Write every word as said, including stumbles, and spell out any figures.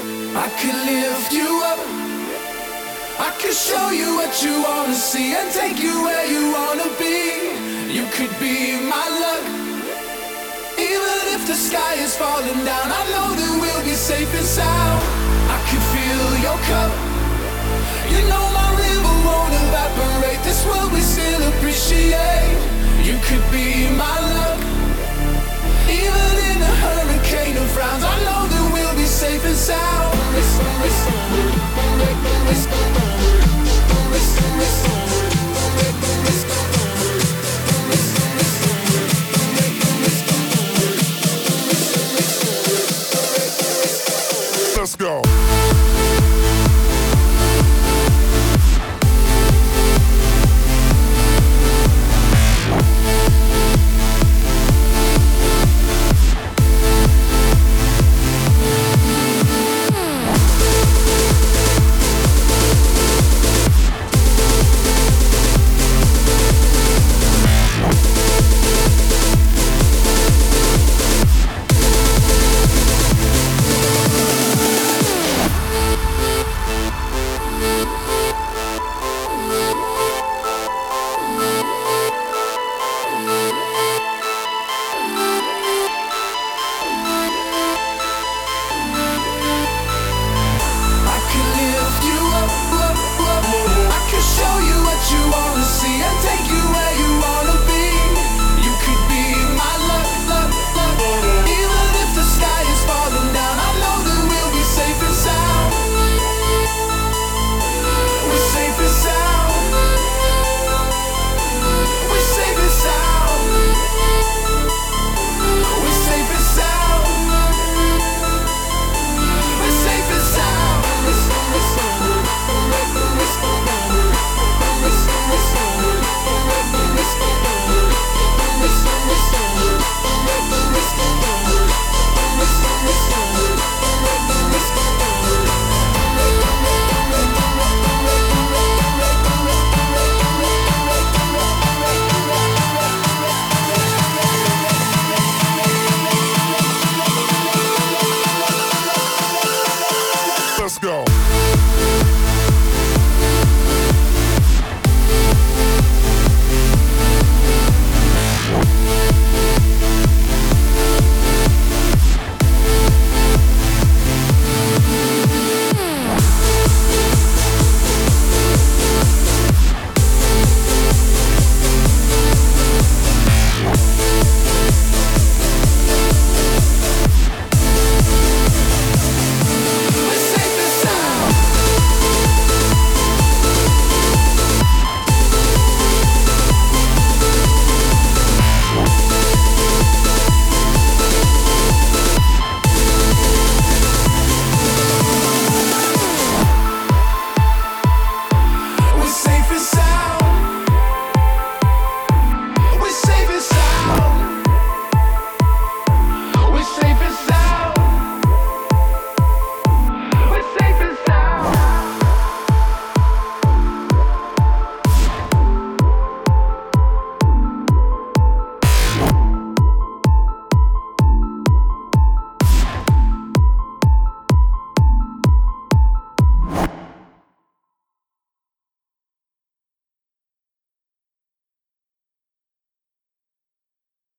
I could lift you up. I could show you what you wanna see and take you where you wanna be. You could be my luck. Even if the sky is falling down, I know that we'll be safe and sound. I could fill your cup. You know my river won't evaporate. This world we still appreciate. You could be my luck. Even in a hurricane of frowns, I know that we'll be safe and sound. Let's go. Let's go.